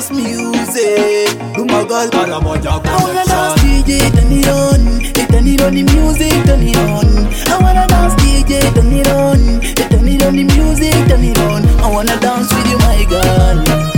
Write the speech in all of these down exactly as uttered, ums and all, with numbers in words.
dance music. Do my girl, Para moja I wanna dance connection. D J, turn it on. Hey, turn it on the music, turn it on. I wanna dance D J, turn it on. Hey, turn it on the music, turn it on. I wanna dance with you, my girl.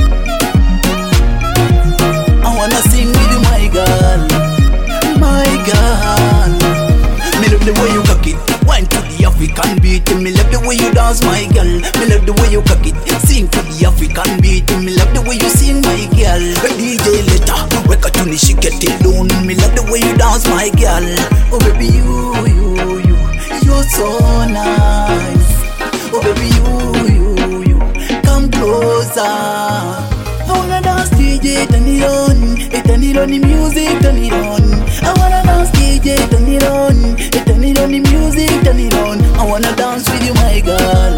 I wanna sing with you, my girl. My girl. Me love the way you cock it. Wine to the African beat. Me love the way you dance, my girl. Me love the way you cock it. Sing to the African beat. Me love the way you sing, my girl. D J later, wake up to me, she get it down. Me love the way you dance, my girl. Oh baby, you, you, you, you're so nice. Oh baby, you, you, you, come closer. I wanna dance D J, turn it on. Hey, turn it on the music, turn it on. I wanna dance D J, turn it on. Hey, turn it on the music, turn it on. I wanna dance with you, my girl.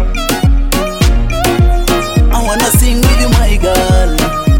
I wanna sing with you, my girl.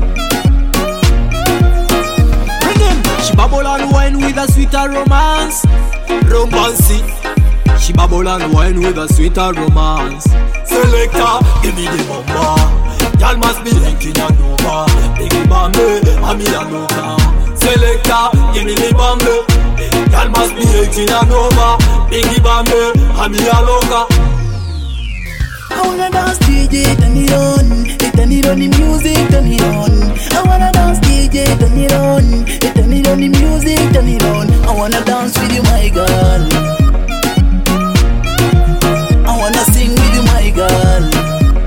She bubble and wine with a sweeter romance. Romance. She bubble and wine with a sweeter romance. Selector, give me the bomba. Y'all must be thinking I know her. Biggie Bambe, I'm in a loca. Selector, give me the bomba. Y'all must be thinking I know her. Biggie Bambe, I'm in a loca. I wanna dance D J, turn it on. Hey, turn it on the music, turn it on. I wanna dance D J, turn it on. Hey, turn it on the music, turn it on. I wanna dance with you, my girl. I wanna sing with you, my girl.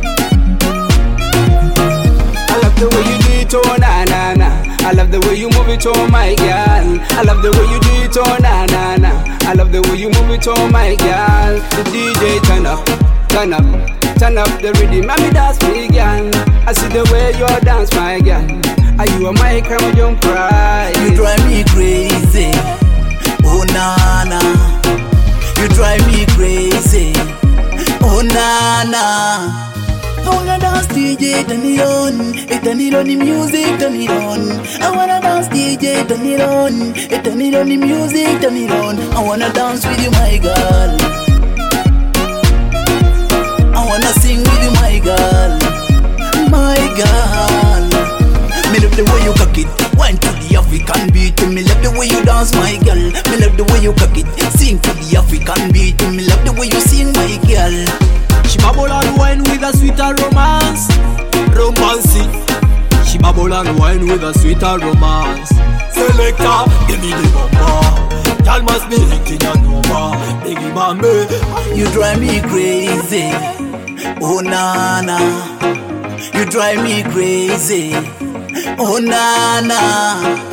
I love the way you do it, oh na na na. I love the way you move it, oh my girl. I love the way you do it, oh na na na. I love the way you move it, oh my girl. The D J turn up, turn up, turn up the rhythm, and me dance me girl. I see the way you dance, my girl. Are you a my crowd, don't cry. You drive me crazy, oh na na. You drive me crazy, oh na na. I wanna dance D J, turn it on. Hey, turn it on the music, turn it on. I wanna dance D J, turn it on. Hey, turn it on the music, turn it on. I wanna dance with you, my girl. I wanna sing with you, my girl. My girl. Me love the way you cock it. Wine to the African beat. Me love the way you dance, my girl. Me love the way you cock it. Sing to the African beat. Me love the way you sing, my girl. She bubble and wine with a sweeter romance. Romance. She bubble and wine with a sweeter romance. Selector, give me the bomba. Y'all must be thinking I know her. Biggie Bambe. You drive me crazy, oh na na. You drive me crazy, oh na na.